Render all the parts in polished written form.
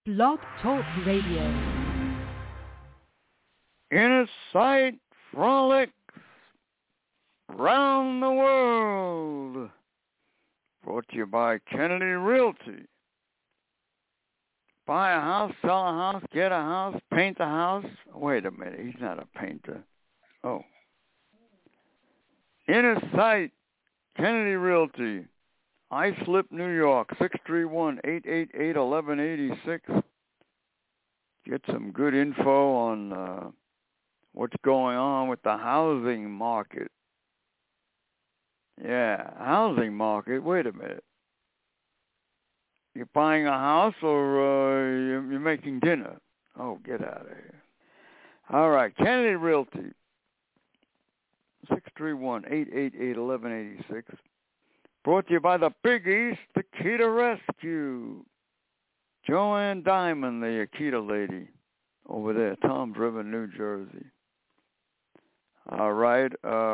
Blog Talk Radio. Inner Sight Frolics Round the World. Brought to you by Kennedy Realty. Buy a house, sell a house, get a house, paint a house. Wait a minute, he's not a painter. Oh. Inner Sight, Kennedy Realty, Islip, New York, 631-888-1186. Get some good info on what's going on with the housing market. Yeah, housing market. Wait a minute. You're buying a house or you're making dinner? Oh, get out of here. All right, Kennedy Realty, 631-888-1186. Brought to you by the Big East Akita Rescue. Joanne Diamond, the Akita lady, over there, Toms River, New Jersey. All right,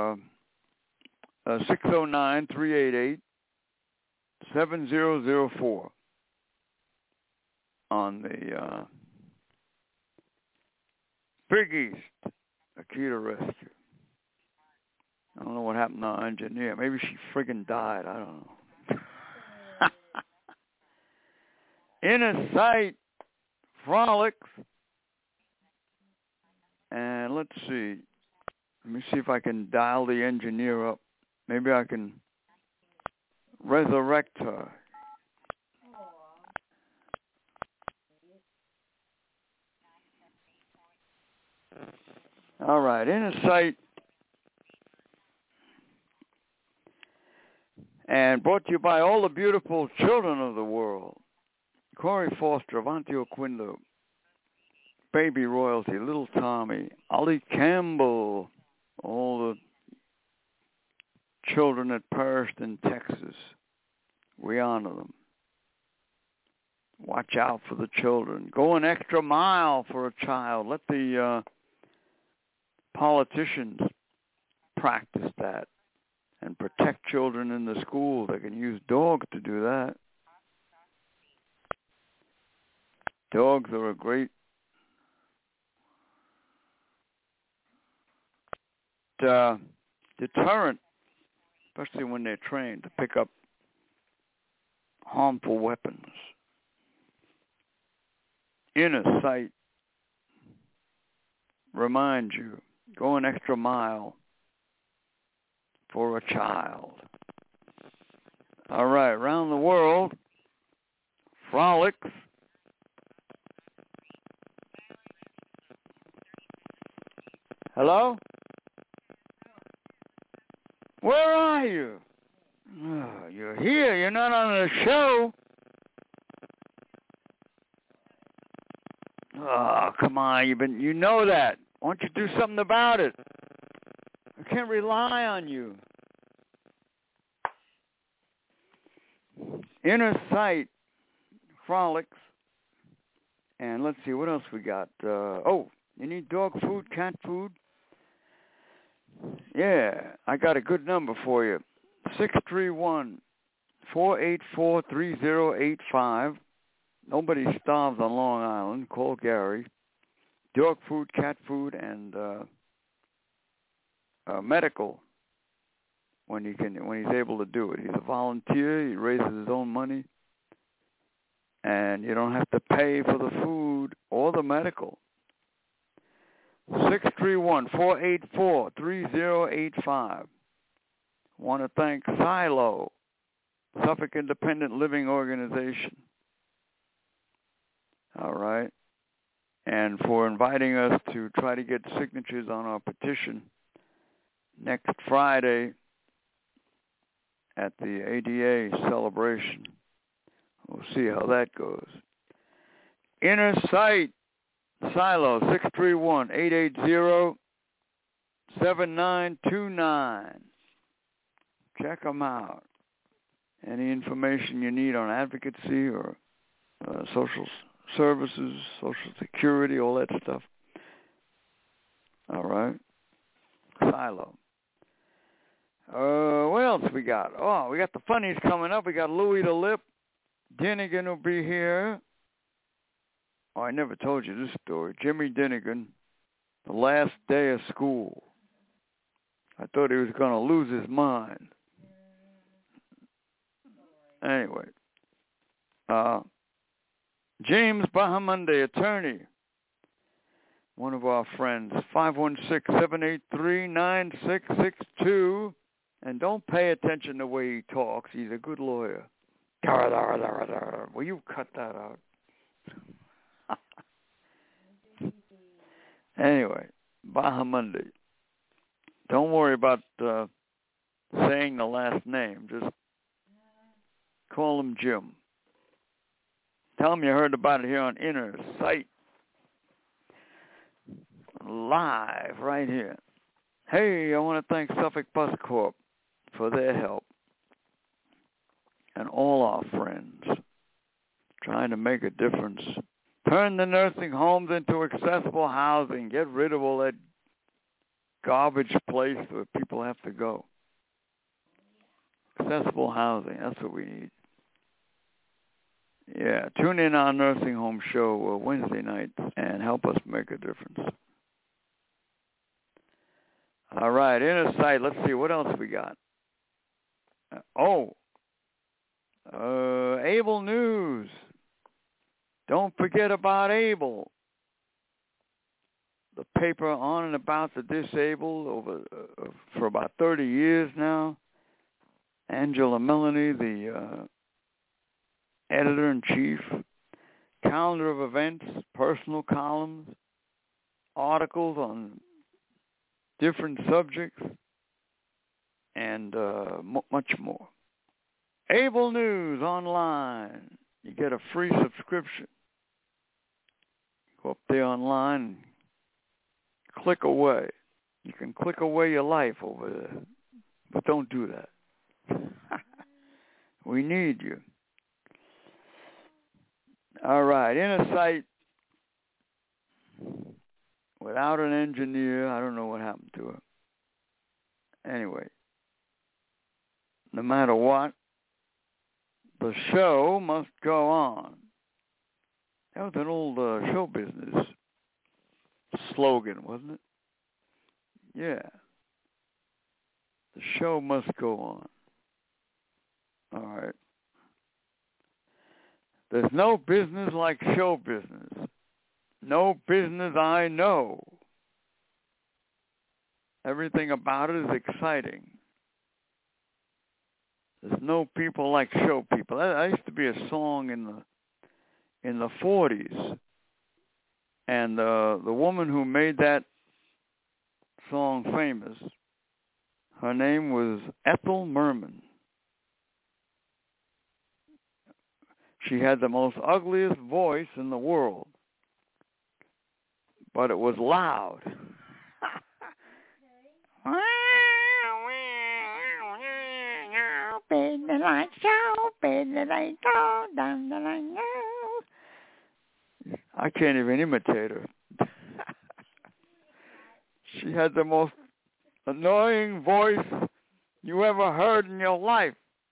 609-388-7004 on the Big East Akita Rescue. I don't know what happened to our engineer. Maybe she friggin' died. I don't know. Inner Sight Frolics. And let's see. Let me see if I can dial the engineer up. Maybe I can resurrect her. All right, Inner Sight. And brought to you by all the beautiful children of the world. Corey Foster, Avanti Oquinlo, Baby Royalty, Little Tommy, Ollie Campbell, all the children that perished in Texas. We honor them. Watch out for the children. Go an extra mile for a child. Let the politicians practice that and protect children in the school. They can use dogs to do that. Dogs are a great deterrent, especially when they're trained to pick up harmful weapons. Inner Sight reminds you, go an extra mile for a child. All right, around the world, Frolics. Hello? Where are you? Oh, you're here. You're not on the show. Oh, come on. You know that. Why don't you do something about it? I can't rely on you. Inner Sight Frolics. And let's see, what else we got? You need dog food, cat food? Yeah, I got a good number for you. 631-484-3085. Nobody starves on Long Island. Call Gary. Dog food, cat food, and medical when he's able to do it. He's a volunteer. He raises his own money, and you don't have to pay for the food or the medical. 631-484-3085. Want to thank Silo, Suffolk Independent Living Organization. All right. And for inviting us to try to get signatures on our petition next Friday at the ADA celebration. We'll see how that goes. Inner Sight Silo, 631-880-7929. Check them out. Any information you need on advocacy or social services, Social Security, all that stuff. All right. Silo. What else we got? Oh, we got the funnies coming up. We got Louis the Lip. Dinnigan will be here. Oh, I never told you this story. Jimmy Dinnigan, the last day of school. I thought he was going to lose his mind. Anyway, James Bahamonde, attorney, one of our friends, 516-783-9662. And don't pay attention the way he talks. He's a good lawyer. Will you cut that out? Anyway, Bahamonde. Don't worry about saying the last name. Just call him Jim. Tell him you heard about it here on Inner Sight. Live right here. Hey, I want to thank Suffolk Bus Corp for their help. And all our friends trying to make a difference. Turn the nursing homes into accessible housing. Get rid of all that garbage place where people have to go. Accessible housing, that's what we need. Yeah, tune in our nursing home show Wednesday nights and help us make a difference. All right, Inner Sight, let's see, what else we got? Able News. Don't forget about Able. The paper on and about the disabled for about 30 years now. Angela Melanie, the editor-in-chief. Calendar of events, personal columns, articles on different subjects, and much more. Able News online. You get a free subscription. Go up there online, click away. You can click away your life over there, but don't do that. We need you. All right, Inner Sight. Without an engineer, I don't know what happened to her. Anyway, no matter what, the show must go on. That was an old show business slogan, wasn't it? Yeah. The show must go on. All right. There's no business like show business. No business I know. Everything about it is exciting. There's no people like show people. That used to be a song in the 40s. And the woman who made that song famous, her name was Ethel Merman. She had the most ugliest voice in the world, but it was loud. I can't even imitate her. She had the most annoying voice you ever heard in your life.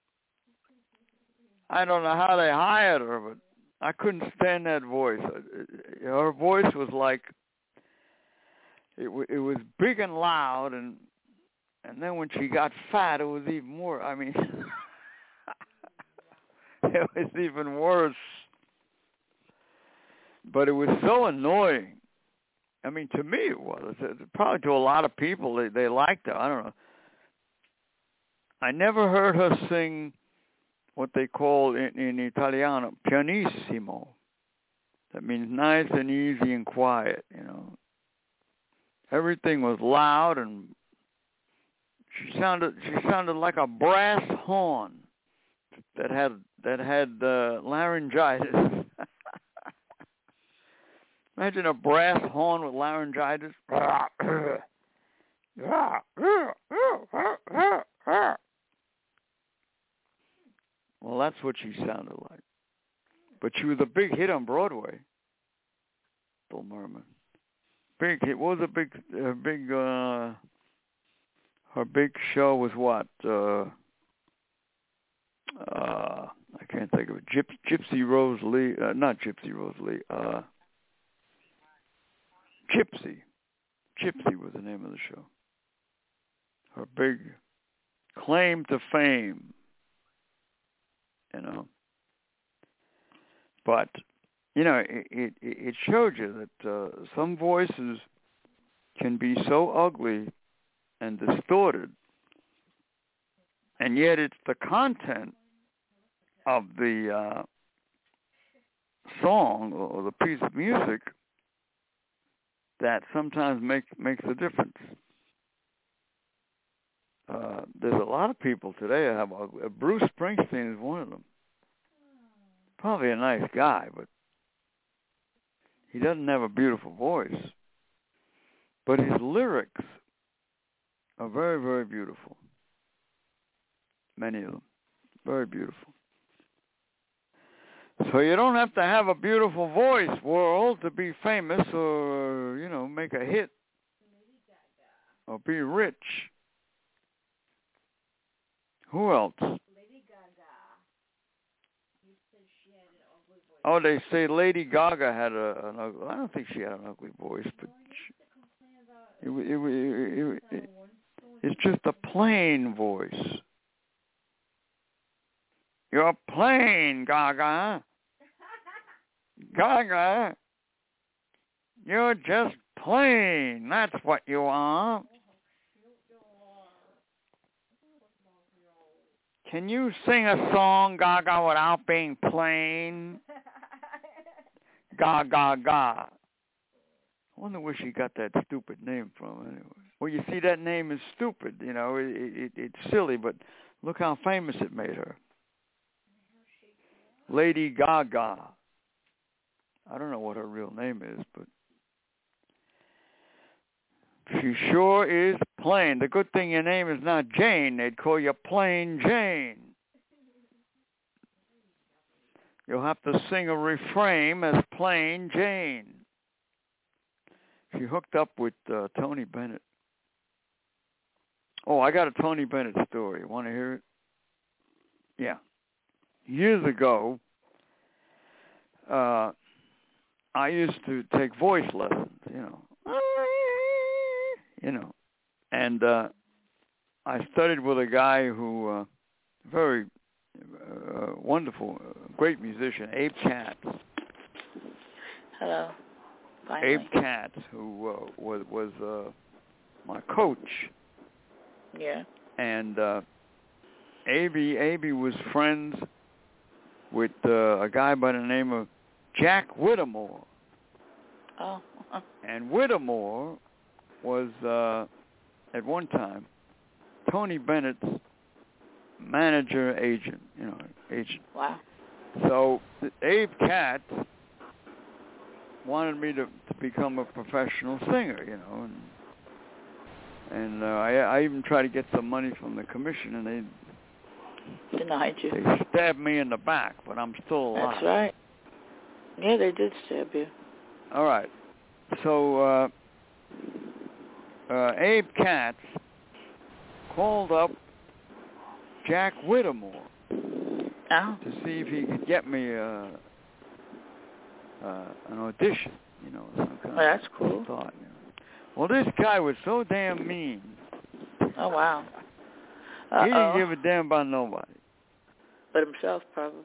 I don't know how they hired her, but I couldn't stand that voice. Her voice was like, it was big and loud, and then when she got fat, it was even more. I mean, it was even worse. But it was so annoying. I mean, to me it was. Probably to a lot of people, they liked her. I don't know. I never heard her sing what they call in Italiano, pianissimo. That means nice and easy and quiet, you know. Everything was loud, and she sounded like a brass horn that had laryngitis. Imagine a brass horn with laryngitis. Well, that's what she sounded like. But she was a big hit on Broadway. Bill Merman. Big hit. What was her big show was what? I can't think of it. Gypsy Rose Lee. Not Gypsy Rose Lee. Gypsy. Gypsy was the name of the show. Her big claim to fame, you know. But, you know, it showed you that some voices can be so ugly and distorted, and yet it's the content of the song or the piece of music that sometimes makes a difference. There's a lot of people today that have Bruce Springsteen is one of them. Probably a nice guy, but he doesn't have a beautiful voice. But his lyrics are very, very beautiful. Many of them. Very beautiful. So you don't have to have a beautiful voice, world, to be famous or, you know, make a hit or be rich. Who else? Lady Gaga. You said she had an ugly voice. Oh, they say Lady Gaga had an ugly. I don't think she had an ugly voice, but it's just a plain voice. You're plain, Gaga. Gaga. You're just plain. That's what you are. Can you sing a song, Gaga, without being plain? Gaga, ga. I wonder where she got that stupid name from, anyway. Well, you see, that name is stupid. You know, it's silly, but look how famous it made her. Lady Gaga. I don't know what her real name is, but she sure is plain. The good thing your name is not Jane. They'd call you Plain Jane. You'll have to sing a refrain as Plain Jane. She hooked up with Tony Bennett. Oh, I got a Tony Bennett story. Want to hear it? Yeah. Years ago, I used to take voice lessons, and I studied with a guy who, very wonderful, great musician, Abe Katz. Hello. Finally. Abe Katz, who was my coach. Yeah. And Abe was friends with a guy by the name of Jack Whittemore. Oh. And Whittemore was, at one time, Tony Bennett's manager, agent. Wow. So Abe Katz wanted me to become a professional singer, and I even tried to get some money from the commission, and they denied you. They stabbed me in the back, but I'm still alive. That's right. Yeah, they did stab you. All right. So Abe Katz called up Jack Whittemore to see if he could get me an audition, some kind that's of cool. thought. Well, this guy was so damn mean. Oh, wow. He didn't give a damn about nobody. But himself, probably.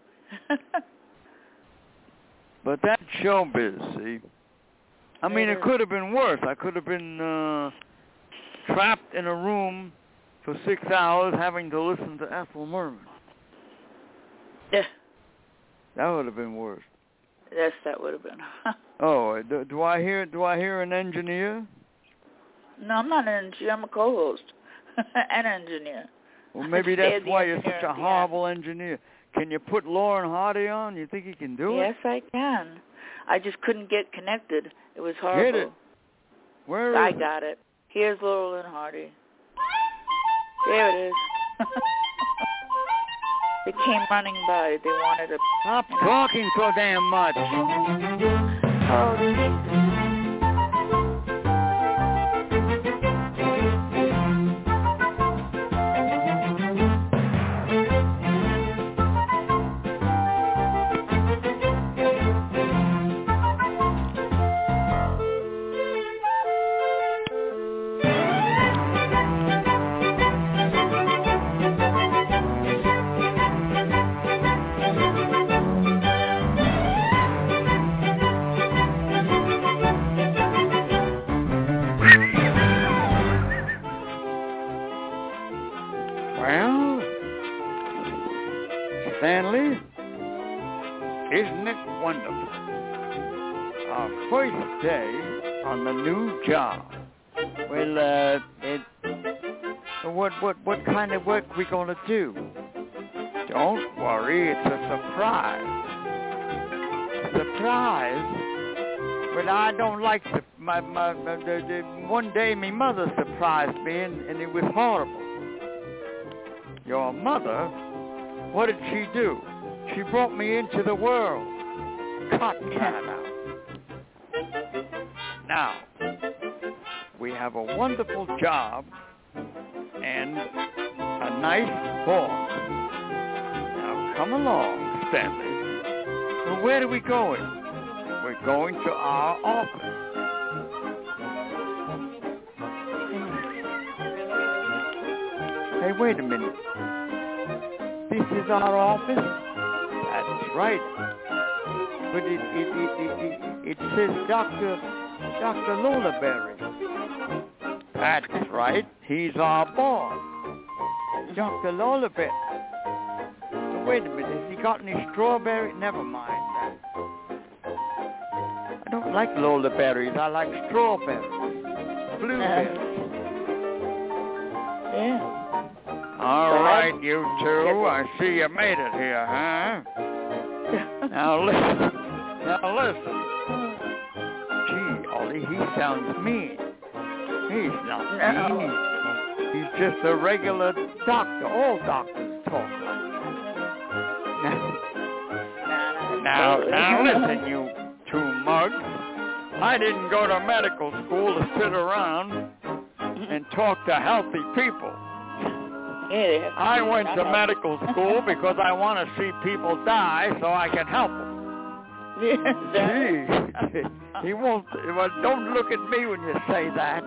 But that's showbiz, see? I mean, it could have been worse. I could have been trapped in a room for 6 hours having to listen to Ethel Merman. Yeah. That would have been worse. Yes, that would have been. Oh, do I hear an engineer? No, I'm not an engineer. I'm a co-host. An engineer. Well, maybe that's why you're such a horrible engineer. Can you put Lauren Hardy on? You think you can do it? Yes, I can. I just couldn't get connected. It was horrible. Get it. Where I is it? got it. Here's Laurel and Hardy. There it is. They came running by. They wanted to... Stop talking so damn much. Oh, Jesus. our first day on the new job. Well, what kind of work we gonna do? Don't worry, it's a surprise. Surprise? Well, I don't like the one day my mother surprised me, and it was horrible. Your mother? What did she do? She brought me into the world. Cut that out. Now, we have a wonderful job and a nice boss. Now, come along, Stanley. Well, where are we going? We're going to our office. Hey, wait a minute. This is our office? That's right. But it says Dr. Lollaberry. That's right. He's our boss. Dr. Lollaberry. So wait a minute. Has he got any strawberry? Never mind that. I don't like Lollaberries. I like strawberries. Blueberries. Yeah. All right, you two. I see you made it here, huh? Now listen. Gee, Ollie, he sounds mean. He's not mean. He's just a regular doctor. All doctors talk like that. Now listen, you two mugs. I didn't go to medical school to sit around and talk to healthy people. I went to medical school because I want to see people die so I can help them. Gee, he won't. Well, don't look at me when you say that.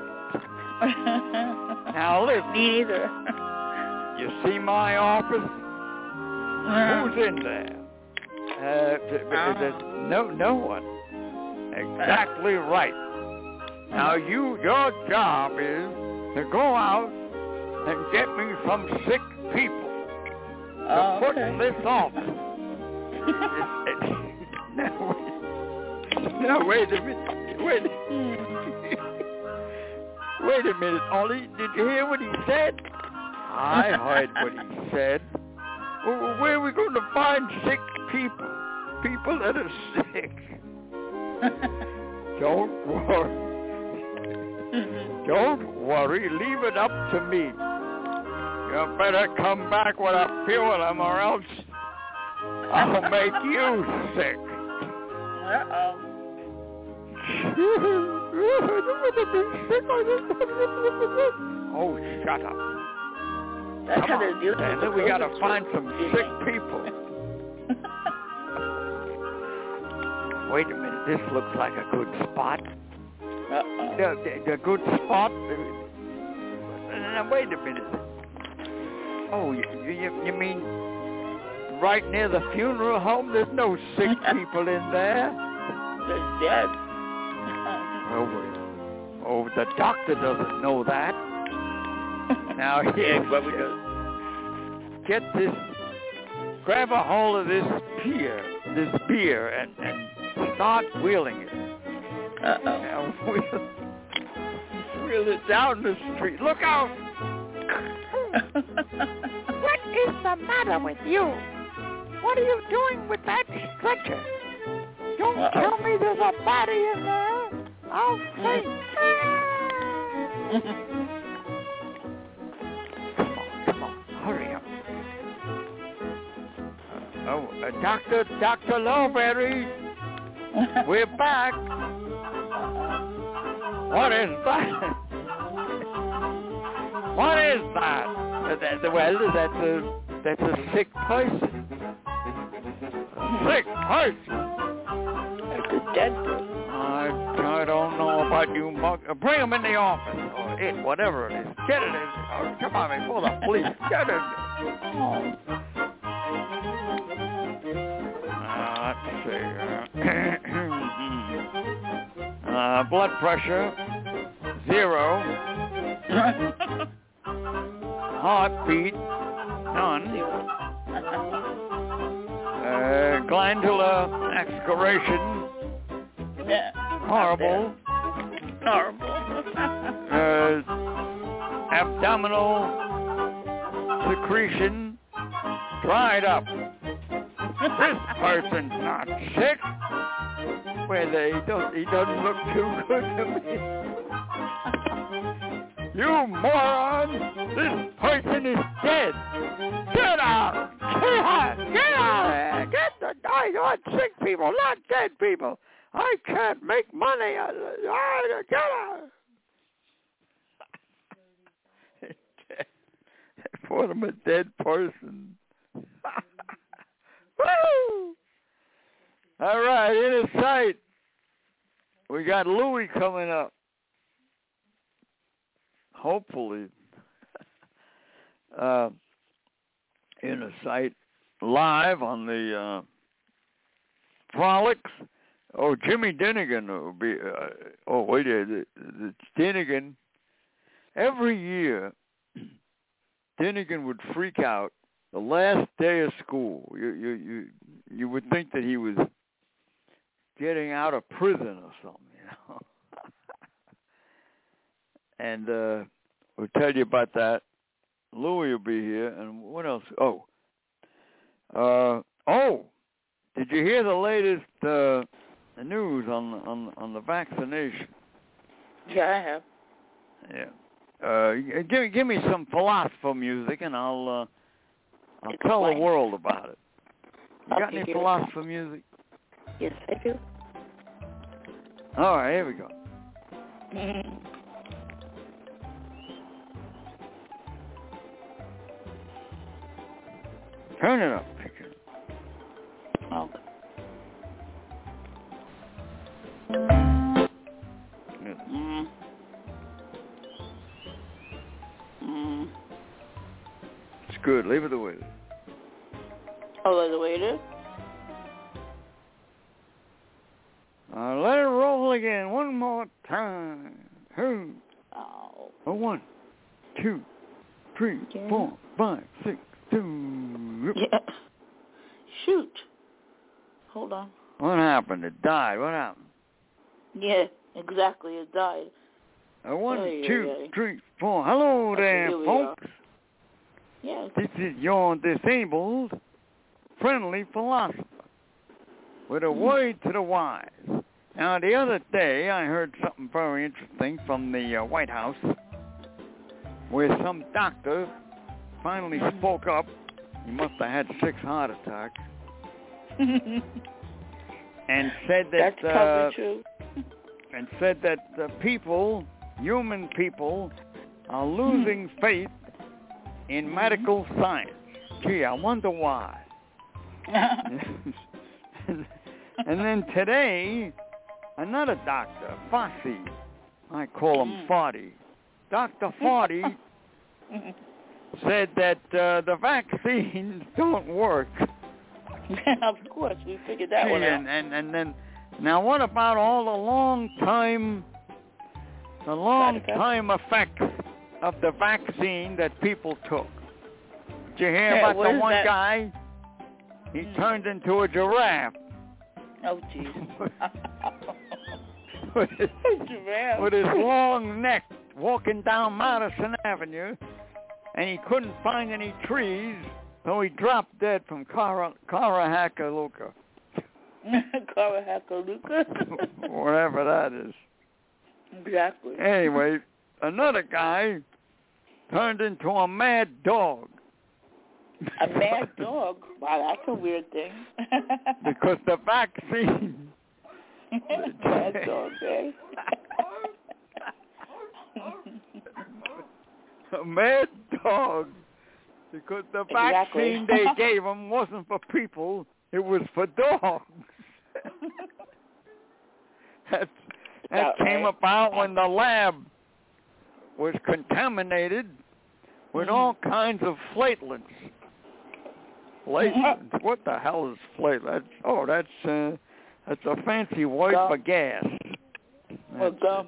Now listen. Me either. You see my office? Who's in there? There's no one. Exactly right. Now your job is to go out and get me some sick people to put in this office. Now wait a minute. Wait a minute, Ollie. Did you hear what he said? I heard what he said. Where are we going to find sick people? People that are sick. Don't worry. Don't worry. Leave it up to me. You better come back with a few of them or else I'll make you sick. Uh-oh. Oh, shut up. That's how they do it. And then we got to find some sick people. Wait a minute. This looks like a good spot. Uh-oh. The good spot? Now, wait a minute. Oh, you mean right near the funeral home? There's no sick people in there. They're dead. Oh, the doctor doesn't know that. Now, here, what we do? Get this, grab a hold of this beer, and start wheeling it. Uh-oh. Now, wheel it down the street. Look out! What is the matter with you? What are you doing with that stretcher? Don't tell me there's a body in there. I'll faint. Come on, hurry up. Dr. Lollaberry, we're back. What is that? What is that? Well, that's a sick person. Sick person? That's a dead person. I don't know about you, mug. Bring him in the office, or it, whatever it is. Get it in. Oh, come on, before the police. Get it. Let's see. Blood pressure, 0. Heartbeat, none. Glandular excretion, horrible. Horrible. Abdominal secretion dried up. This person's not sick. Well, he doesn't look too good to me. You moron! This person is dead. Get out! Get out! Get out of here! I want sick people, not dead people. I can't make money. Get out! For them a dead person. Woo! All right, in sight. We got Louie coming up. Hopefully. In sight live on the Frolics. Oh, Jimmy Dinnigan will be. Dinnigan. Every year, Dinnigan would freak out the last day of school. You would think that he was getting out of prison or something, you know. And we'll tell you about that. Louie will be here, and what else? Did you hear the latest the news on the vaccination? Yeah, I have. Yeah. Give me some philosopher music, and I'll tell the world about it. You got any philosopher music? Yes, I do. All right, here we go. Turn it up, Picker. Okay. It's good. Leave it the way it is. Oh, the way it is? Let it roll again. One more time. Who? Oh. 1, 2, 3, 4, 5, 6, 2. Yeah. Shoot. Hold on. What happened? It died. What happened? Yeah, exactly. It died. 1, 2, 3, 4. Hello there, folks. Yeah. This is your disabled friendly philosopher with a word to the wise. Now, the other day, I heard something very interesting from the White House, where some doctor finally spoke up. He must have had 6 heart attacks. And said that that's probably true. And said that the people, human people, are losing faith in medical science. Gee, I wonder why. And then today, another doctor, Fossey, I call him Foddy. Dr. Foddy said that the vaccines don't work. Of course, we figured that one out. And then, now what about all the long time effects of the vaccine that people took? Did you hear about the one guy? He turned into a giraffe. Oh, jeez. with his long neck, walking down Madison Avenue, and he couldn't find any trees, so he dropped dead from Carahackaluca. Carahackaluca? Whatever that is. Exactly. Anyway, another guy turned into a mad dog. A mad dog? Wow, that's a weird thing. Because the vaccine. Mad dog, eh? A mad dog. Because the vaccine they gave him wasn't for people, it was for dogs. That came about when the lab was contaminated with all kinds of flatelets. Flatelets? What the hell is flatelets? That's a fancy word for gas. Or gum.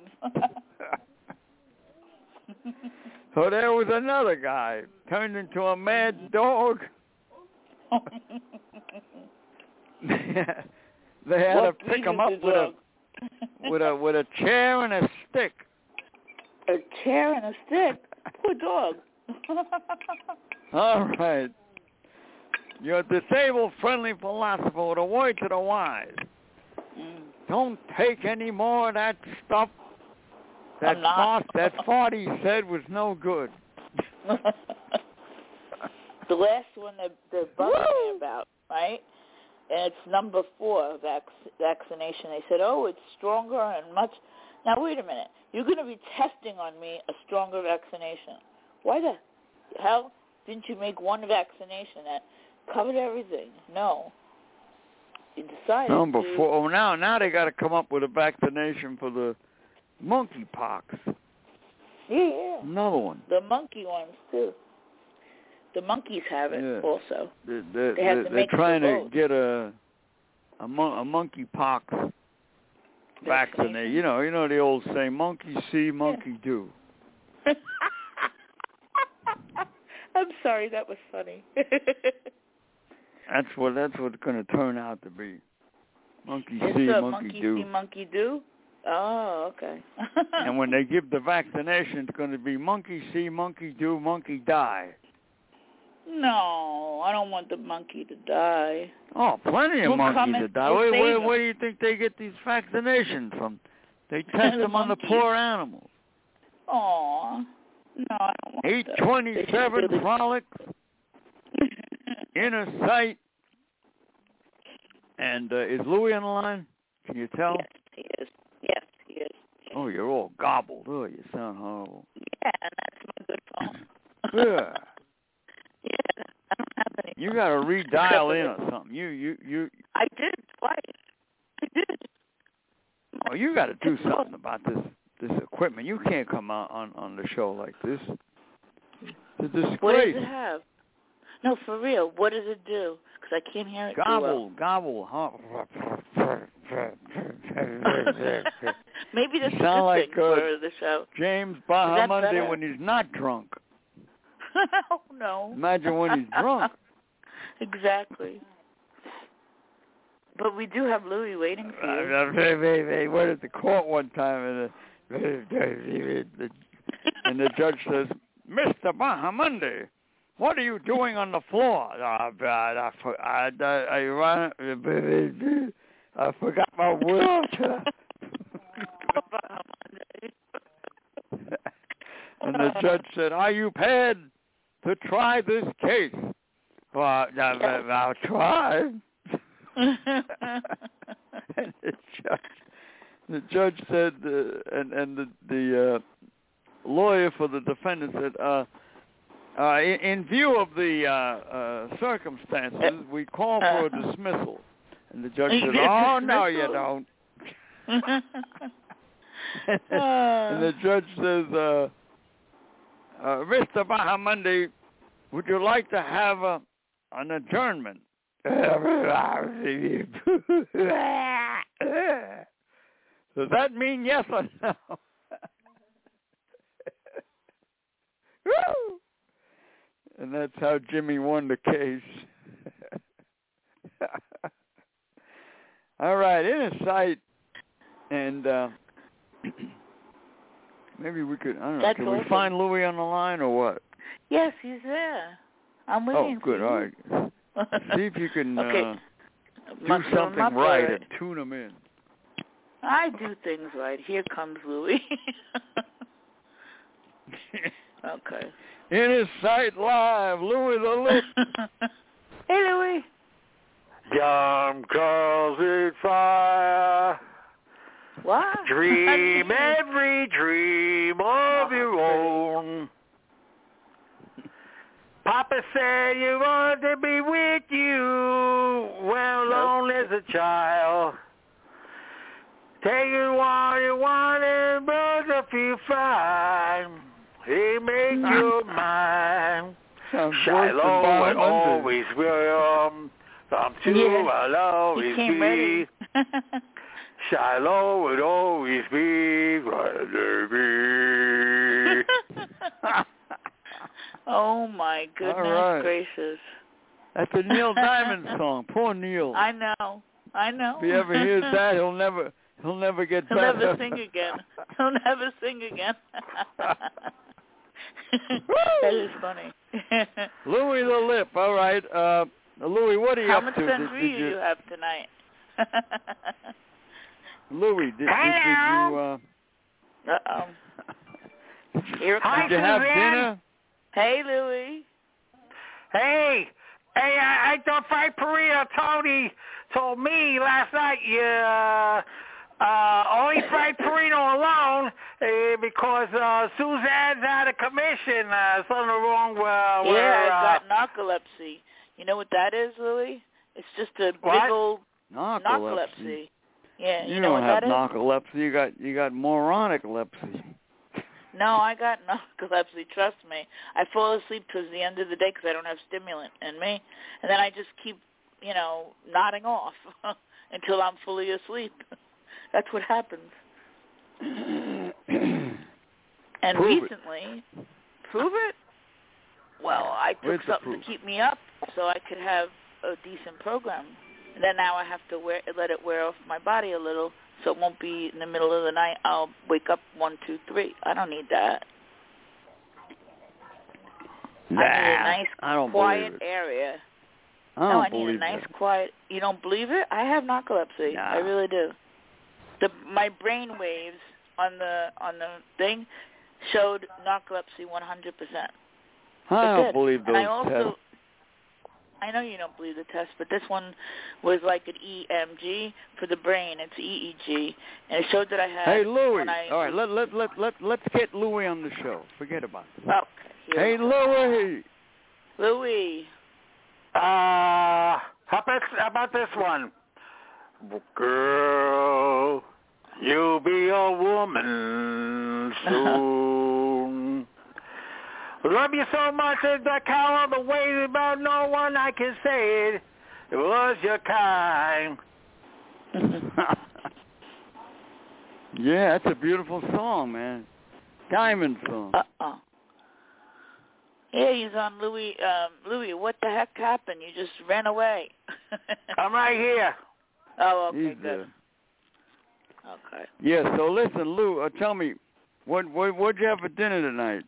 So there was another guy turned into a mad dog. They had to pick him up with with a chair and a stick. A chair and a stick? Poor dog. All right. You're a disabled-friendly philosopher with a word to the wise. Don't take any more of that stuff. That fart he said was no good. The last one they're bugging me about, right? And it's number 4, vaccination. They said, it's stronger and much. Now, wait a minute. You're going to be testing on me a stronger vaccination. Why the hell didn't you make one vaccination that covered everything? No. You decided Number 4. Now they got to come up with a vaccination for the monkeypox. Yeah. Another one. The monkey ones, too. The monkeys have it also. They're trying to get a monkeypox vaccination. You know the old saying, monkey see, monkey do. I'm sorry, that was funny. That's what it's going to turn out to be. Monkey see, monkey do. See, monkey do? Oh, okay. And when they give the vaccination, it's going to be monkey see, monkey do, monkey die. No, I don't want the monkey to die. Oh, plenty of monkeys to die. Where do you think they get these vaccinations from? They test them on the poor animals. Aw. No, I don't want 827 Frolics, Inner Sight. And is Louis on the line? Can you tell? Yes, he is. Yes, he is. Oh, you're all gobbled. Oh, you sound horrible. Yeah, and that's my good phone. Yeah. Yeah, I don't have any. You got to redial in or something. You. I did twice. I did. Oh, you got to do something about this equipment. You can't come out on the show like this. It's a disgrace. What does it have? No, for real. What does it do? Because I can't hear it. Gobble. Maybe that's a sound good like thing for the show. James Bahamundi when he's not drunk. Oh, no. Imagine when he's drunk. Exactly. But we do have Louis waiting for you. They went at the court one time, and the judge says, Mr. Bahamundi, what are you doing on the floor? I forgot my wheelchair. And the judge said, are you prepared to try this case? Well, I'll try. And the judge said, and the lawyer for the defendant said, in view of the circumstances, we call for a dismissal. And the judge said, oh, no, you don't. And the judge says, Mr. Bahamundi, would you like to have an adjournment? Does that mean yes or no? And that's how Jimmy won the case. All right, Inner Sight, and maybe we could, I don't know, can we find Louis on the line or what? Yes, he's there. I'm waiting for you. All right. See if you can do something right and tune him in. I do things right. Here comes Louis. Okay. Inner Sight Live, Louis the Lip. Hey, Louis. Young girls with fire. What? Dream every dream of your own. Papa said you want to be with you when lonely as a child. Take it what you want and birds if you find. He make you mine. Shiloh would always will. From two I'll always be. Shiloh would always be. Oh, my goodness gracious. That's a Neil Diamond song. Poor Neil. I know. If he ever hears that, he'll never He'll never get He'll better. never sing again. He'll never sing again. That is funny. Louis the Lip. All right. Louis, what are you How up much to? sangria do you have tonight? Louis, did you Uh-oh. Here it Hi, comes. did you have Suzanne. dinner? Hey, Louis. Hey, I thought Frank Perea told me last night only Frank Perino alone because Suzanne's out of commission. Something wrong with I got narcolepsy. You know what that is, Louis? It's just a big old narcolepsy. Yeah, You you know don't what have that is? narcolepsy. You got moronic lepsy. No, I got narcolepsy. Trust me. I fall asleep towards the end of the day because I don't have stimulant in me, and then I just keep, nodding off until I'm fully asleep. That's what happens. And recently, prove it? Well, I took something to keep me up so I could have a decent program. And then now I have to let it wear off my body a little so it won't be in the middle of the night. I'll wake up 1, 2, 3. I don't need that. I need a nice, quiet area. I need a nice, quiet. You don't believe it? I have narcolepsy. I really do. My brain waves on the thing showed narcolepsy 100%. I don't believe those tests. I know you don't believe the test, but this one was like an EMG for the brain. It's EEG, and it showed that I had. Hey, Louis. All right, let's get Louis on the show. Forget about it. Okay. Hey, Louis. Louis. How about this one? Girl, you'll be a woman soon. Love you so much that I count all the ways about no one I can say it. It was your kind. Yeah, that's a beautiful song, man. Diamond song. Yeah, he's on Louis. Louis, what the heck happened? You just ran away. I'm right here. Oh, okay, He's good. there. Okay. Yeah, so listen, Lou, tell me, what'd you have for dinner tonight?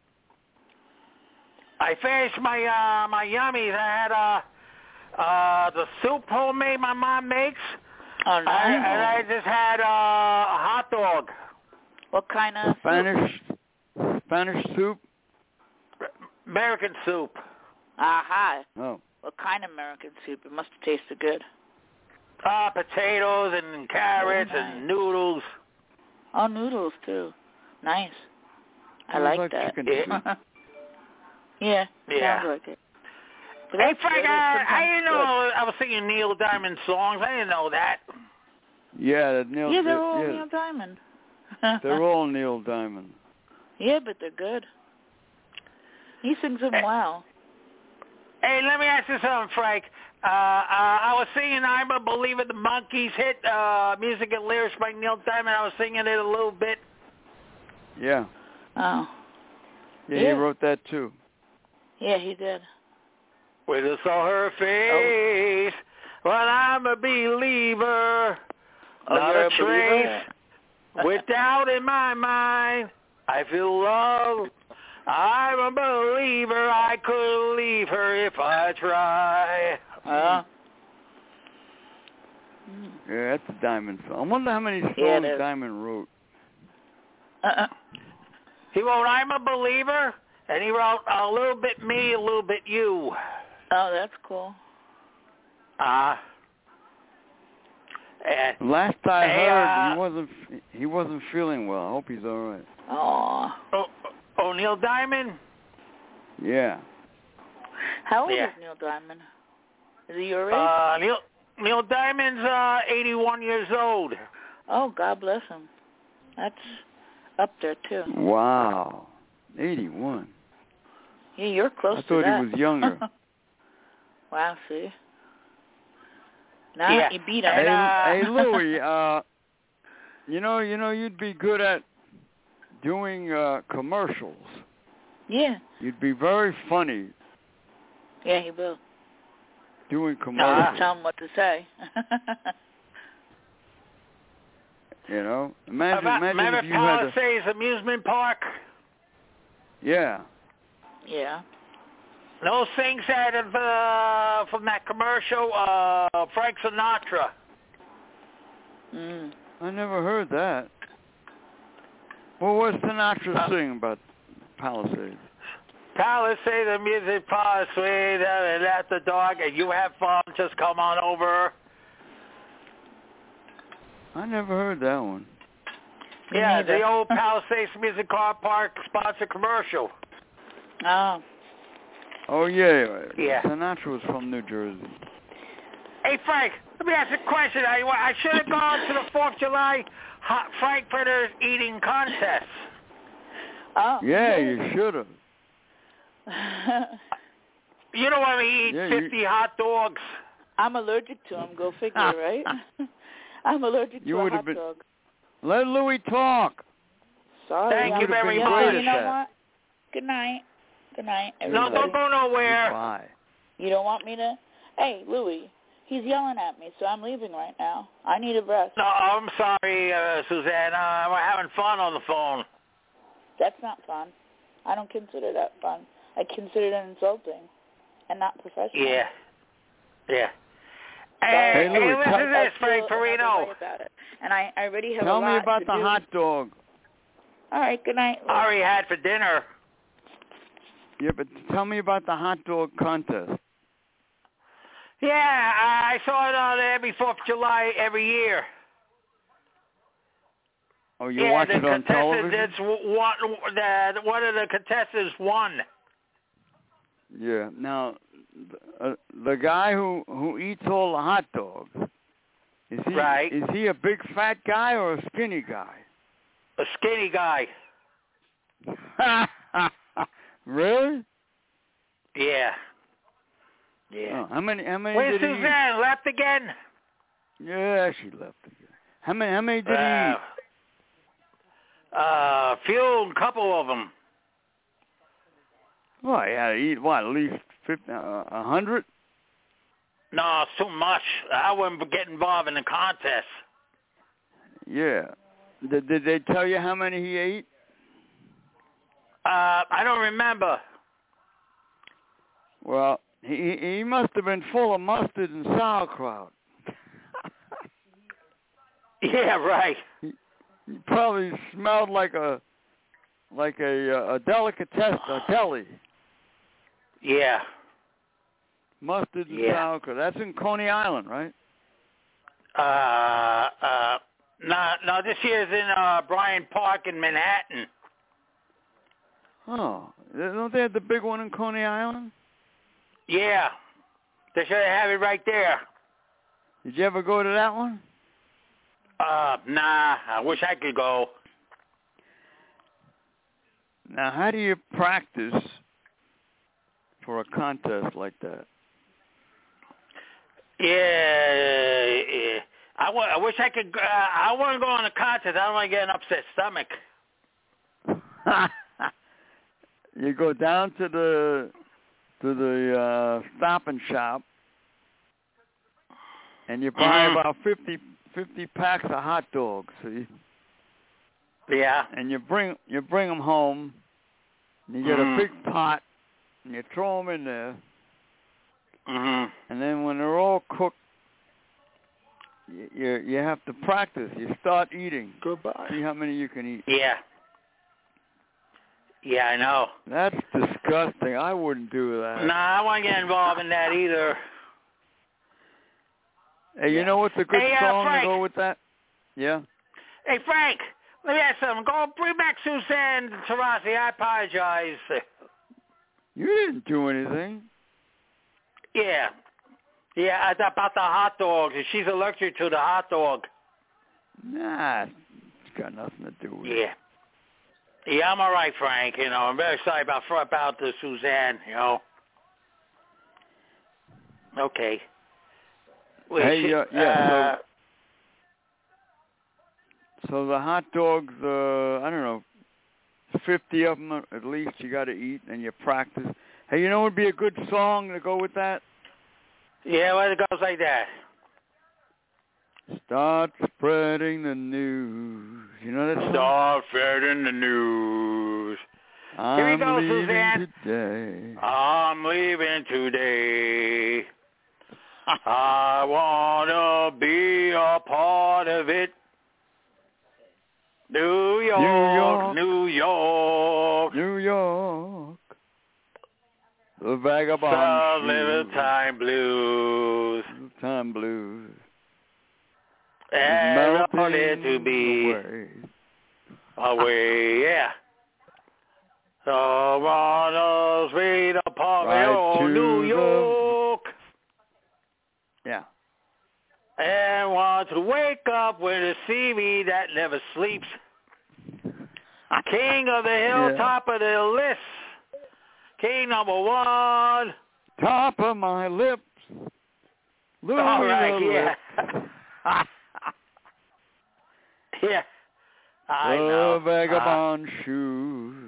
I finished my my yummies. I had the soup homemade my mom makes. Oh, nice. And I just had a hot dog. What kind of Spanish soup? American soup. Aha. Oh. What kind of American soup? It must have tasted good. Potatoes and carrots and noodles. Oh, noodles too. Nice. I like that. Chicken soup. Yeah. Sounds like it. Hey, Frank, I didn't know I was singing Neil Diamond songs. I didn't know that. Yeah, they're all Neil Diamond. They're all Neil Diamond. Yeah, but they're good. He sings them well. Hey, let me ask you something, Frank. I was singing I'm a Believer, the Monkees hit, music and lyrics by Neil Diamond. I was singing it a little bit. Yeah. Oh. Yeah, he wrote that too. Yeah, he did. With I saw her face, well, I'm a believer, not a trace. With doubt in my mind, I feel love. I'm a believer, I could leave her if I try. Yeah, that's a Diamond song. I wonder how many songs Diamond wrote. He wrote I'm a Believer, and he wrote a little bit me, a little bit you. Oh, that's cool. Last I heard, he wasn't feeling well. I hope he's all right. Oh, Neil Diamond? Yeah. How old is Neil Diamond? Is he your age? Neil Diamond's 81 years old. Oh, God bless him. That's up there, too. Wow. 81. Yeah, you're close to that. I thought he was younger. Wow, see? Now you beat him. Hey, Louis, you know, you'd be good at doing commercials. Yeah. You'd be very funny. Yeah, he will. Doing commercials. Tell him what to say. You know, imagine remember if you had Palisades Amusement Park? Yeah. Yeah. Those things out of from that commercial, Frank Sinatra. I never heard that. Well, what's Sinatra sing about Palisades? Palisades Amusement Park, sweet, and at the dog, and you have fun. Just come on over. I never heard that one. Yeah, the old Palisades Music Park sponsored commercial. Oh. Oh, yeah. Yeah. Sinatra was from New Jersey. Hey, Frank, let me ask you a question. I should have gone to the 4th of July Frankfurters eating contest. Oh. Yeah, you should have. You don't want me to eat 50 hot dogs. I'm allergic to them. Go figure, right? I'm allergic to a hot dog. Let Louis talk. Sorry. Thank you very much. much. You know what? Good night. Good night, everybody. No, don't go nowhere. Bye. You don't want me to? Hey, Louis, he's yelling at me, so I'm leaving right now. I need a rest. No, I'm sorry, Susanna. We're having fun on the phone. That's not fun. I don't consider that fun. I consider it insulting and not professional. Yeah. Yeah. Hey, Louis, listen to this, Frank Perino. And I already have Tell a lot me about to the do. hot dog. All right, good night. I already had for dinner. Yeah, but tell me about the hot dog contest. Yeah, I saw it on every 4th of July every year. Oh, you watch it on television? One of the contestants won. Yeah. Now, the guy who eats all the hot dogs, is he a big fat guy or a skinny guy? A skinny guy. Really? Yeah. Yeah. Oh, how many Where's did he Suzanne? Left again? Yeah, she left again. How many did he eat? A couple of them. Well, he had to eat, at least 100? No, it's too much. I wouldn't get involved in the contest. Yeah. Did they tell you how many he ate? I don't remember. Well, he must have been full of mustard and sauerkraut. Yeah, right. He probably smelled like a delicatessen, a deli. Yeah. Mustard and sauerkraut. That's in Coney Island, right? No, this year's in Bryant Park in Manhattan. Oh, don't they have the big one in Coney Island? Yeah. They should have it right there. Did you ever go to that one? Nah. I wish I could go. Now, how do you practice for a contest like that? Yeah. I wish I could. I want to go on a contest. I don't want to get an upset stomach. You go down to the Stop and Shop, and you buy about 50 packs of hot dogs. See? Yeah. And you bring them home. And you get a big pot, and you throw them in there. Mm-hmm. And then when they're all cooked, you have to practice. You start eating. Goodbye. See how many you can eat. Yeah. Yeah, I know. That's disgusting. I wouldn't do that. Nah, I won't get involved in that either. Hey, you know what's a good song Frank. to go with that? Yeah? Hey, Frank, let me ask something. Go bring back Suzanne Taurasi. I apologize. You didn't do anything. Yeah. Yeah, about the hot dogs. She's allergic to the hot dog. Nah, it's got nothing to do with it. Yeah. Yeah, I'm all right, Frank. You know, I'm very sorry about the Suzanne, you know. Okay. Hey, so the hot dogs, I don't know, 50 of them at least you got to eat, and you practice. Hey, you know what would be a good song to go with that? Yeah, well, it goes like that. Start spreading the news. You know that song? Start spreading the news. Here we go, Suzanne. Today. I'm leaving today. I want to be a part of it. New York, New York. New York. The vagabond Some little time blues. Little time blues. And I wanted to be away, yeah. So on a sweet apartment in New York. Yeah. And want to wake up with a CV that never sleeps. King of the hill, top of the list. King number one. Top of my lips. Louis All right, yeah. Yeah. I know. The vagabond shoes.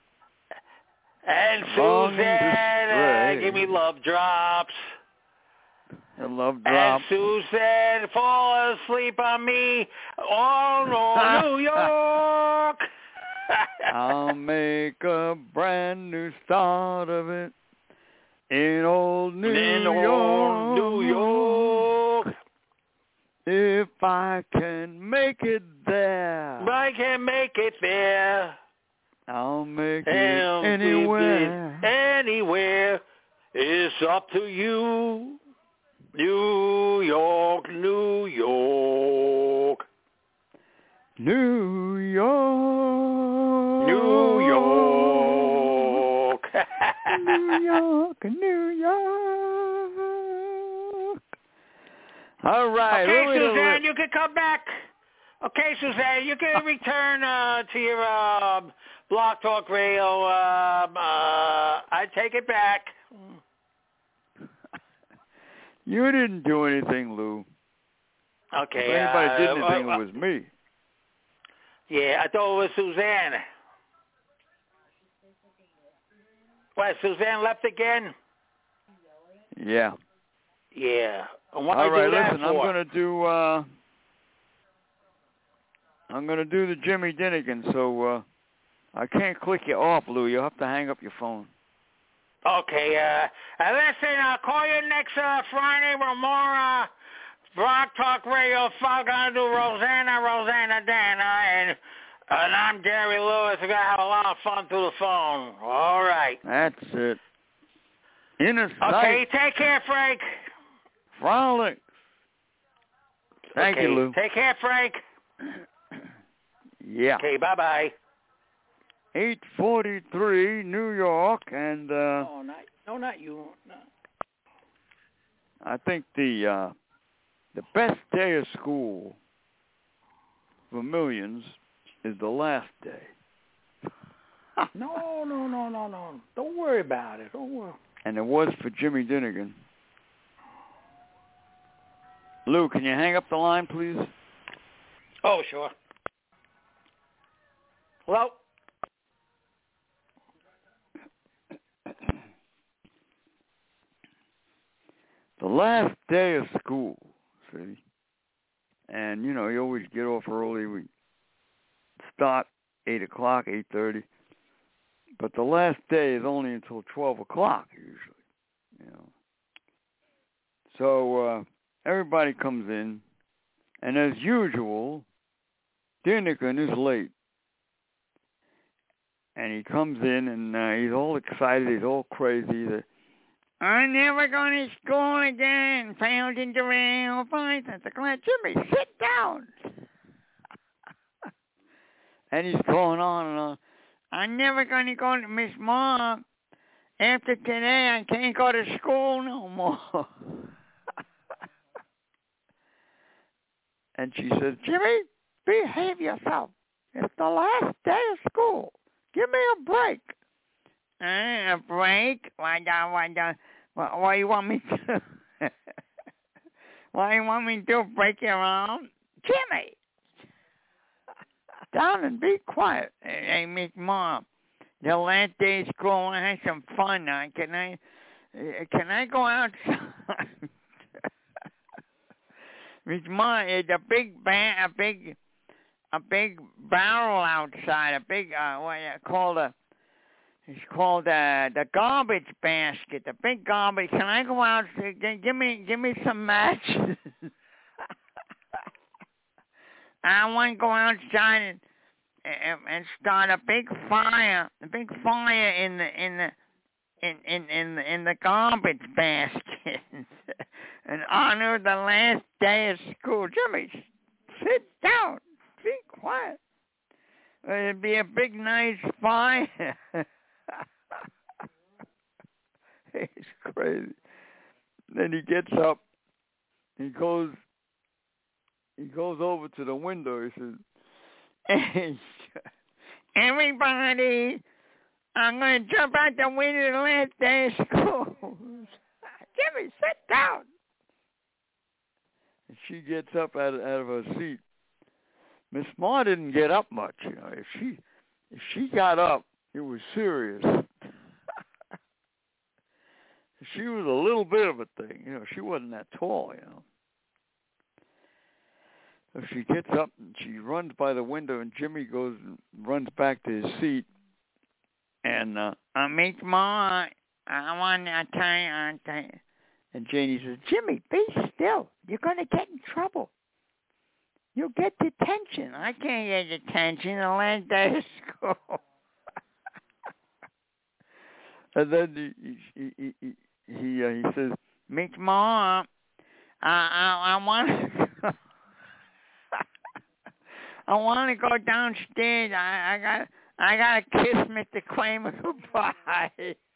And Suzanne, give me love drops. The love drops. And Suzanne, fall asleep on me. Oh, no, New York. I'll make a brand new start of it in old New York. New York. If I can make it there. I can make it there. I'll make it And anywhere. Anywhere. It's up to you. New York, New York. New York. New York. New York, New York. All right. Okay, Suzanne, you can come back. Okay, Suzanne, you can return to your Blog Talk Radio. I take it back. You didn't do anything, Lou. Okay. If anybody did anything, it was me. Yeah, I thought it was Suzanne. What, Suzanne left again? Yeah. Yeah. And what All right, do that listen, for? I'm gonna do the Jimmy Dinnigan, so I can't click you off, Lou. You'll have to hang up your phone. Okay, listen, I'll call you next Friday with more Blog Talk Radio. I'm going to do Rosanna, Dana, and I'm Jerry Lewis. We're going to have a lot of fun through the phone. All right. That's it. Inner sight. Okay, take care, Frank. Frolic. Thank you, Lou. Take care, Frank. Yeah. Okay, bye-bye. 8:43, New York, and not you. No. I think the best day of school for millions is the last day. No. Don't worry about it. Don't worry. And it was for Jimmy Dinnigan. Lou, can you hang up the line, please? Oh, sure. Hello? The last day of school, see? And, you always get off early. We start 8 o'clock, 8:30. But the last day is only until 12 o'clock, usually, So everybody comes in, and as usual, Dinnigan is late. And he comes in, and he's all excited, he's all crazy. I'm never going to school again. Failed in the real fight. I said, Jimmy, sit down. And he's going on and on. I'm never going to go to Miss Mom. After today, I can't go to school no more. And she says, Jimmy, behave yourself. It's the last day of school. Give me a break. A break? Why you want me to? Why you want me to break your arm? Jimmy! Down and be quiet. Hey, Miss Mom, the last day of school, I had some fun now. Can I go outside? It's a big barrel outside, a big it's called the garbage basket, the big garbage. Can I go out? Give me some matches. I want to go outside and start a big fire in the garbage basket and honor the last day of school. Jimmy, sit down. Be quiet. It'd be a big, nice fire. It's crazy. Then he gets up. He goes over to the window. He says, "Hey, everybody, I'm going to jump out the window the last day of school." Jimmy, sit down. And she gets up out of her seat. Miss Ma didn't get up much, you know. If she got up, it was serious. She was a little bit of a thing, you know. She wasn't that tall, you know. So she gets up and she runs by the window, and Jimmy goes and runs back to his seat. And Miss Ma, I want to tell you. And Janie says, "Jimmy, be still. You're going to get in trouble. You'll get detention." "I can't get detention the last day of school." And then he says, "Miss Ma, I want to go downstairs. I got to kiss Mr. Kramer goodbye."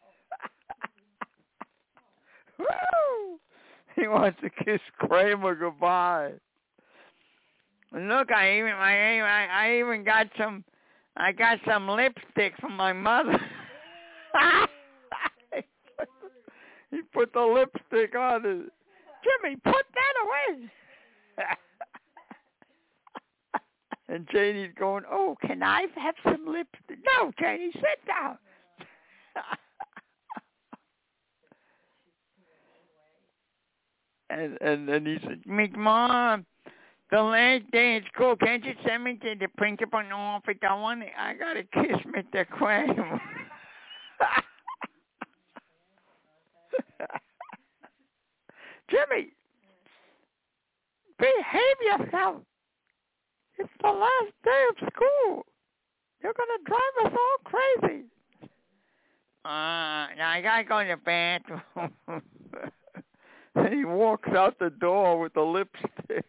Woo! He wants to kiss Kramer goodbye. And look, I even got some lipstick from my mother. He put the lipstick on it. "Jimmy, put that away." And Janie's going, "Oh, can I have some lipstick?" "No, Janie, sit down." And he said, "Miss Mom, the last day at school, can't you send me to the principal's office? I got to kiss Mr. Kramer." "Jimmy, behave yourself. It's the last day of school. You're going to drive us all crazy." Now I got to go to the bathroom." And he walks out the door with the lipstick.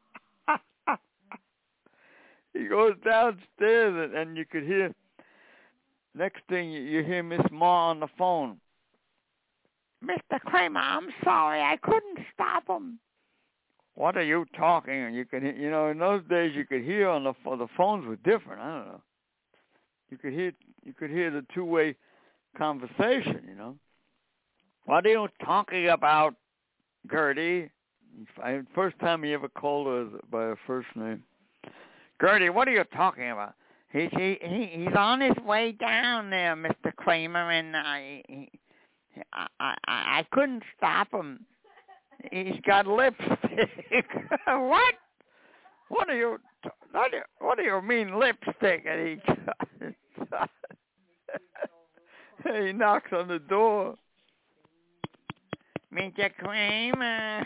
He goes downstairs, and you could hear, next thing you hear Miss Ma on the phone. "Mr. Kramer, I'm sorry, I couldn't stop him." "What are you talking?" And you can, you know, in those days you could hear on the phones were different. I don't know. You could hear the two-way conversation. You know. "What are you talking about, Gertie?" First time he ever called her by her first name. "Gertie, what are you talking about?" He's on his way down there, Mr. Kramer, and I couldn't stop him. He's got lipstick." What? What do you mean lipstick? And he knocks on the door. "Mr. Kramer,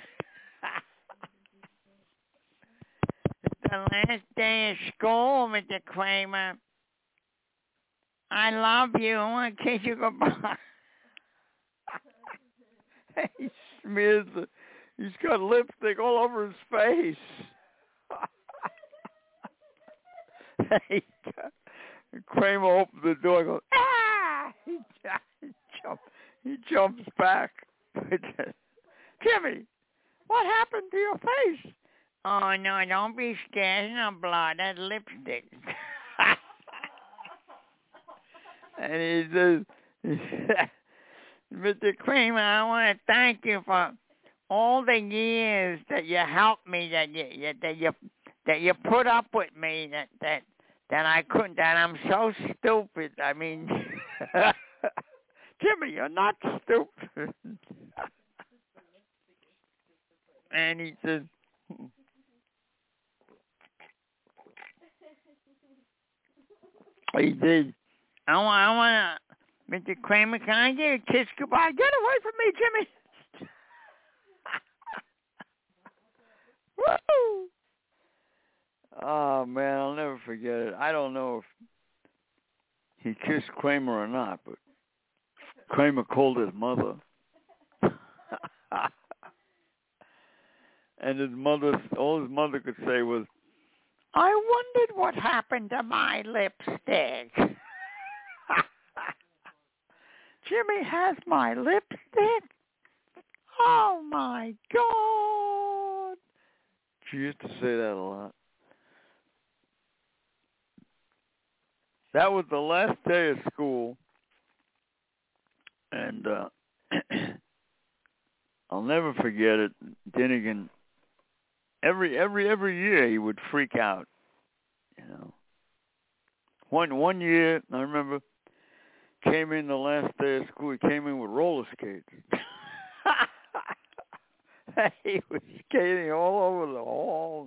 it's the last day of school, Mr. Kramer. I love you. I want to kiss you goodbye." He smears he's got lipstick all over his face. Kramer opens the door and goes, "Ah!" He jumps back. "Jimmy, what happened to your face?" "Oh, no, don't be scared. No blood. That's lipstick." And he says, "Mr. Kramer, I want to thank you for all the years that you helped me, that you put up with me, that I couldn't, that I'm so stupid. I mean, Jimmy, you're not stupid." And he says, He did. I want to, Mr. Kramer, can I get a kiss goodbye? Get away from me, Jimmy. Woo! Oh, man, I'll never forget it. I don't know if he kissed Kramer or not, but Kramer called his mother. And his mother, all his mother could say was, I wondered what happened to my lipstick. Jimmy has my lipstick? Oh, my God. She used to say that a lot. That was the last day of school. And I'll never forget it. Dinnigan, every year he would freak out, you know. One year, I remember, came in the last day of school, he came in with roller skates. He was skating all over the hall.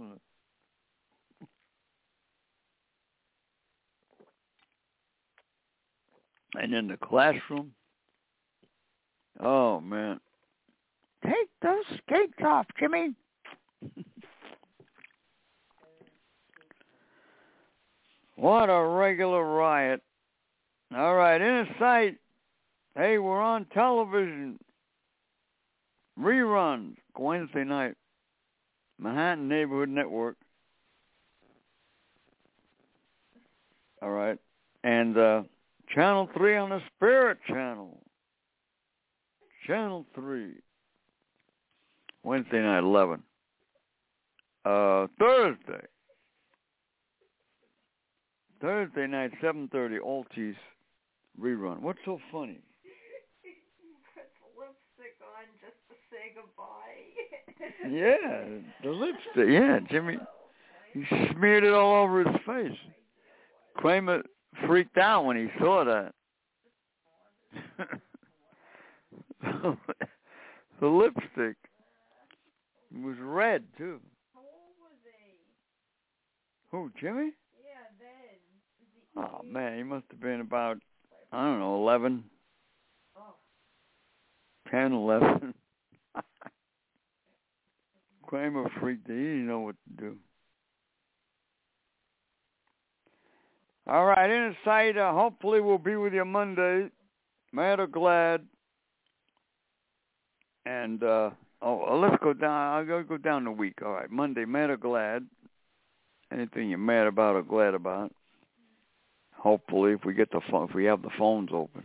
And in the classroom, oh, man. Take those skates off, Jimmy. What a regular riot. All right, Inner Sight. Hey, we're on television. Reruns, Wednesday night. Manhattan Neighborhood Network. All right. And Channel 3 on the Spirit Channel. Channel 3. Wednesday night, 11. Thursday night, 7:30, Altis rerun. What's so funny? Puts lipstick on just to say goodbye. Yeah, the lipstick. Yeah, Jimmy, he smeared it all over his face. Kramer freaked out when he saw that. The lipstick was red, too. How old was he? Who, Jimmy? Yeah, then. Oh, man, he must have been about, I don't know, 11. Oh. 10, 11. Kramer freaked out. He didn't know what to do. All right, Inner Sight, hopefully we'll be with you Monday. Mad or glad. And, let's go down. I'll go down the week. All right, Monday, mad or glad. Anything you're mad about or glad about. Hopefully, if we get the phone, if we have the phones open.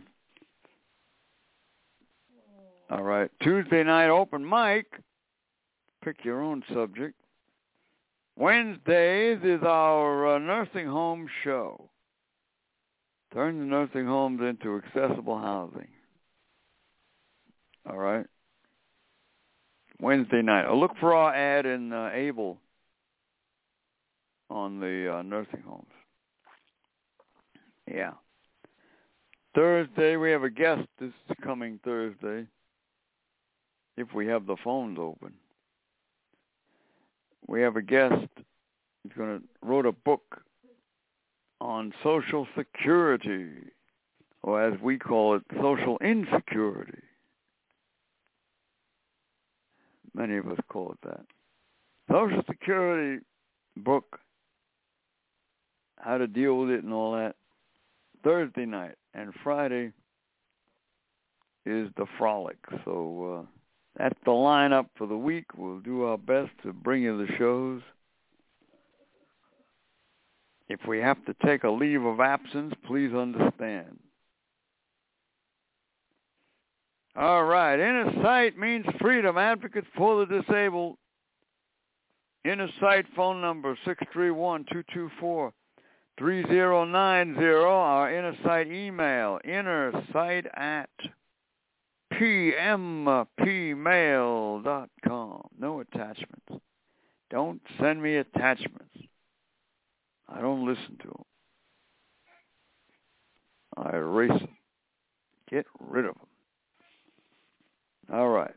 All right, Tuesday night open mic. Pick your own subject. Wednesdays is our nursing home show. Turn the nursing homes into accessible housing. All right. Wednesday night. Look for our ad in Able on the nursing homes. Yeah. Thursday, we have a guest this coming Thursday, if we have the phones open. We have a guest who's wrote a book on Social Security, or as we call it, social insecurity. Many of us call it that. Social Security book, how to deal with it and all that. Thursday night, and Friday is the frolic. So that's the lineup for the week. We'll do our best to bring you the shows. If we have to take a leave of absence, please understand. All right. Inner Sight means freedom. Advocates for the disabled. Inner Sight phone number 631-224-3090. Our Inner Sight email, innersight@pmpmail.com. No attachments. Don't send me attachments. I don't listen to them. I erase them. Get rid of them. All right.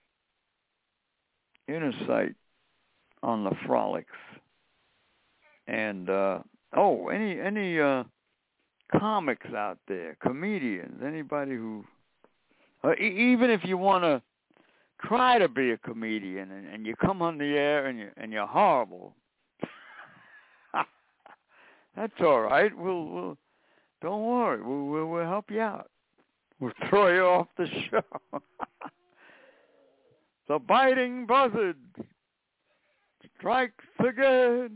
Inner Sight on the frolics. And, any comics out there, comedians, anybody who, even if you want to try to be a comedian and you come on the air and you're horrible, that's all right. We'll don't worry. We'll help you out. We'll throw you off the show. The biting buzzard strikes again.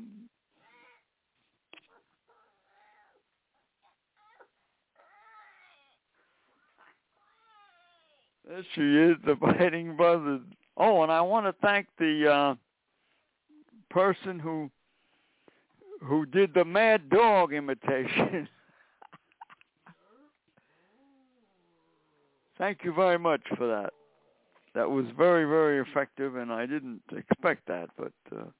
There she is, the biting buzzard. Oh, and I want to thank the person who did the mad dog imitation. Thank you very much for that. That was very, very effective, and I didn't expect that, but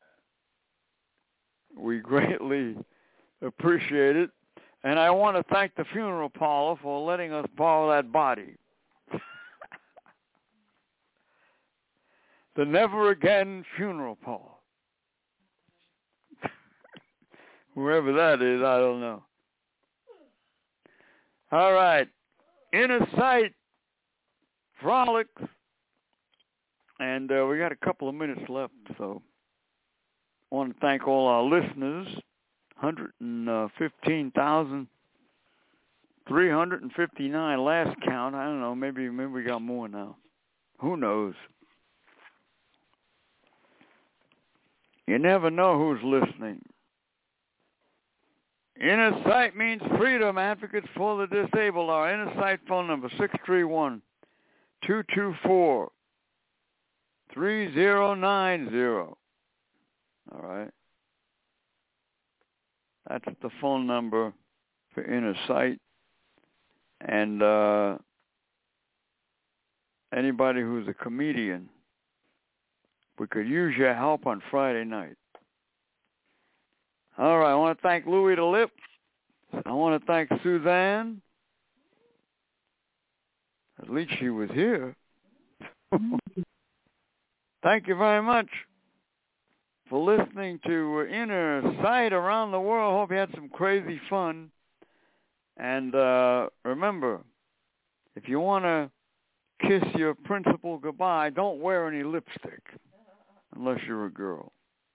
we greatly appreciate it. And I want to thank the funeral parlor for letting us borrow that body. The Never Again Funeral Parlor. Whoever that is, I don't know. All right. Inner Sight Frolics. And we got a couple of minutes left, so I want to thank all our listeners. 115,359 last count. I don't know. Maybe we got more now. Who knows? You never know who's listening. Inner Sight means freedom. Advocates for the disabled. Our Inner Sight phone number, 631-224-3090. All right. That's the phone number for Inner Sight. And anybody who's a comedian, we could use your help on Friday night. All right, I want to thank Louie the Lip. I want to thank Suzanne. At least she was here. Thank you very much for listening to Inner Sight Around the World. Hope you had some crazy fun. And remember, if you want to kiss your principal goodbye, don't wear any lipstick unless you're a girl.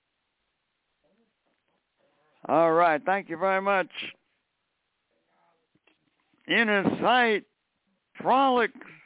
All right. Thank you very much. Inner Sight Frolics.